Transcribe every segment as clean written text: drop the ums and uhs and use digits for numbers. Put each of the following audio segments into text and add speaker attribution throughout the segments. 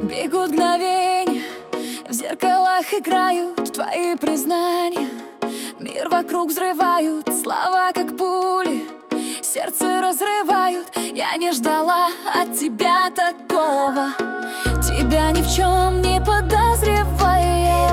Speaker 1: Бегут мгновенья, в зеркалах играют твои признания. Мир вокруг взрывают, слова как пули, сердце разрывают. Я не ждала от тебя такого, тебя ни в чем не подозревая.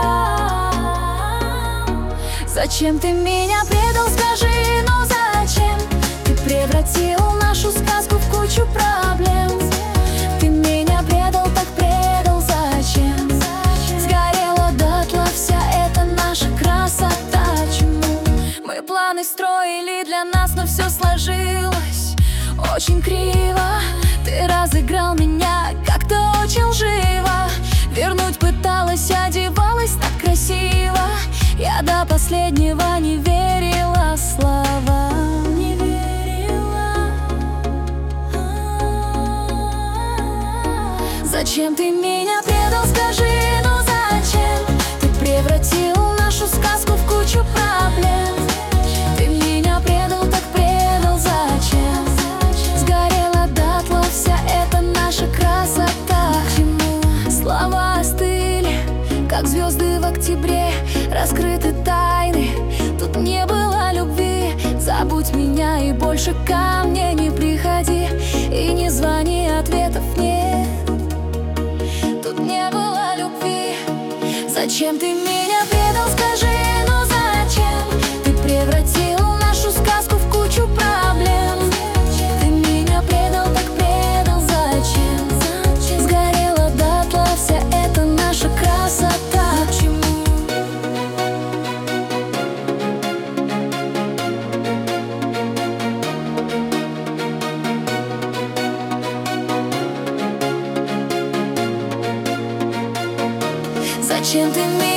Speaker 1: Зачем ты меня предал, скажи, ну зачем? Ты превратил нашу сказку в кучу проблем. Ты меня предал, так предал, зачем? Сгорела дотла вся эта наша красота. Чему? Мы планы строили для нас, но все сложилось очень криво. Ты разыграл меня как-то очень живо. Вернуть пыталась, одевалась так красиво. Я до последнего не верила словам, не верила. Зачем ты меня предал, скажи, ну зачем? Ты превратил нашу сказку в кучу проблем. Ты меня предал, так предал, зачем? Сгорела дотла вся эта наша красота. К чему? Слова остыли, как звезды в октябре. Раскрыты тайны, тут не было любви. Забудь меня и больше ко мне не приходи. И не звони, ответов нет. Тут не было любви. Зачем ты меня предал, скажи, ну зачем? Ты превратил нашу сказку в кучу проблем. Ты меня предал, так предал, зачем? Сгорела дотла вся эта наша красота. Зачем ты меня